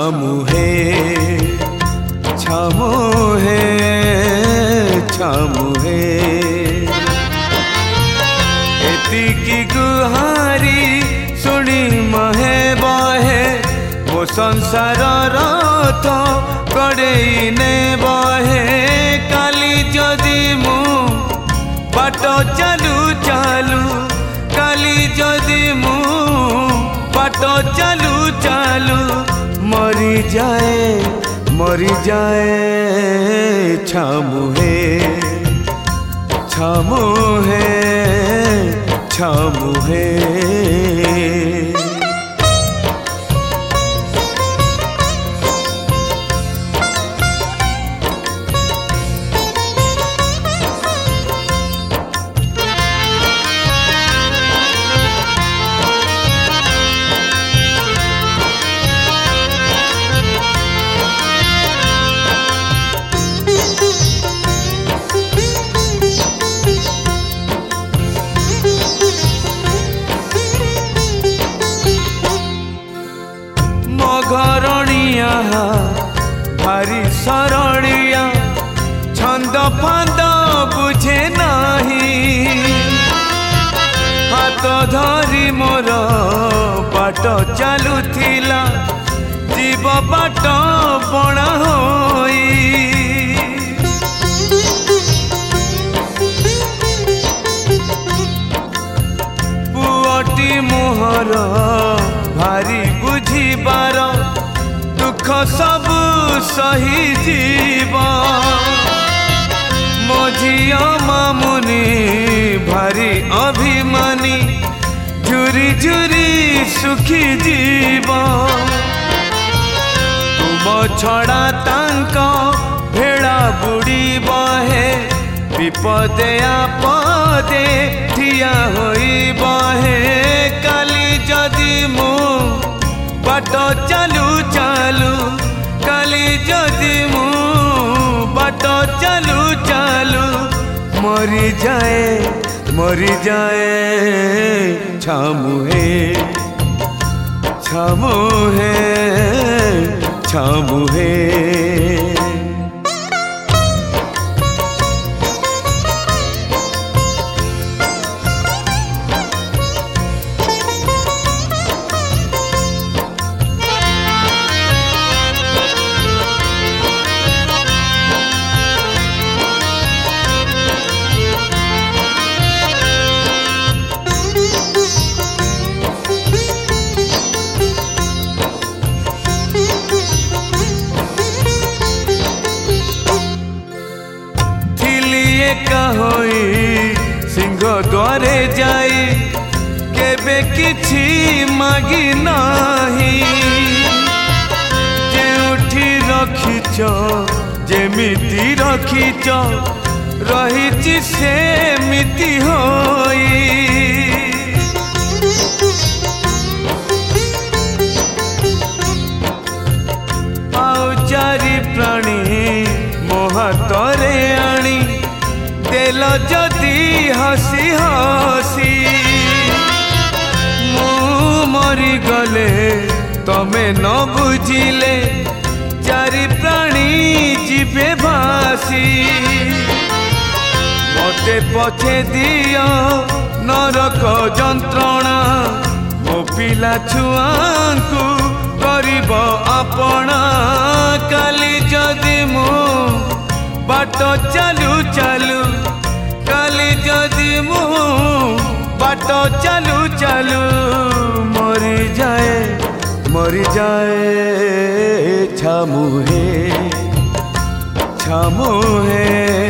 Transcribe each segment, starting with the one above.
छामुहे छामुहे छामुहे एतिकी गुहारी सुनी महे बहे मो संसार रथ गड़ेई ने बहे काली जदि मु बाट चालू चालू काली जदि मु बाट चालू चालू मरी जाए छामुहे छामुहे छामुहे घरणिया भारी सरड़िया छंद फांद बुझे नहीं हाथ धरी मोर बाट चालू थिला जीव बाट बणा होई पुअटी मोहर भारी बुझीबार दुख सब सही जीव मो झिया मामुनी भारी अभिमानी झुरी झुरी सुखी जीव तुम छड़ा तांक भेड़ा बुड़ी बहे विपदे आपदे ठिया होई बहे काली जदि मु बाट चालू चालू काली जदि मु बाट चालू चालू मरी जाए छामुहे छामुहे छामुहे होई सिंह द्वारे जाई केबे किछि मागी नाही जेउठी रखिच जेमिति रखिच रहिछि सेमिति होई आउ चारि प्राणी मो हातरे आनी देल जदि हसी हसी मु मरी गले तमे न बुझिले चारि प्राणी जीवे भासी मते पछे दियो नरक जंत्रणा मो पिला छुआंकु करिब आपणा काली जदि मु बाट चालू चालू काली जदि मु बाट चालू चालू मरी जाए छामुहे छामुहे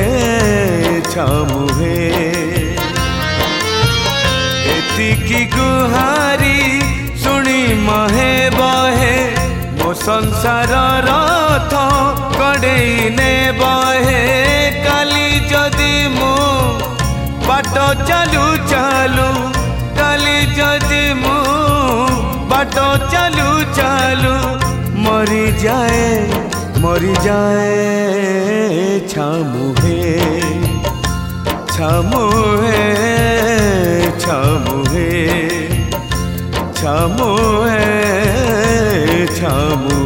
छामुहे एतिकी गुहारी सुनी महे बहे मो संसार रथ गड़ेई ने बहे काली जदि मु बाट चालू चालू काली जदि मु बाट चालू चालू मरी जाए छामुहे छामुहे छामुहे छामुहे छामुहे।